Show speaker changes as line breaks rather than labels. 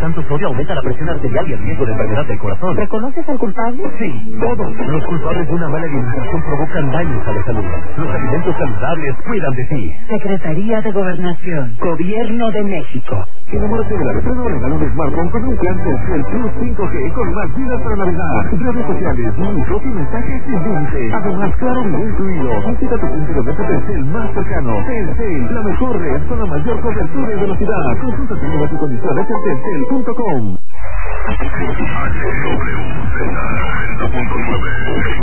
tanto sodio aumenta la presión arterial y el riesgo de enfermedad del corazón.
¿Reconoces al culpable?
Sí, todos. Los culpables de una mala alimentación provocan daños a la salud. Los alimentos saludables cuidan de ti.
Secretaría de Gobernación. Gobierno de México.
Enamórate de la reserva, regalo un smartphone con un plan Telcel Plus 5G con más vida para Navidad. Redes sociales, minutos y mensajes sin límite. Además, claro, video incluido. Visita tu punto de venta Telcel más cercano. Telcel, la mejor red con la mayor cobertura y velocidad. Consulta tu número y condiciones en telcel.com.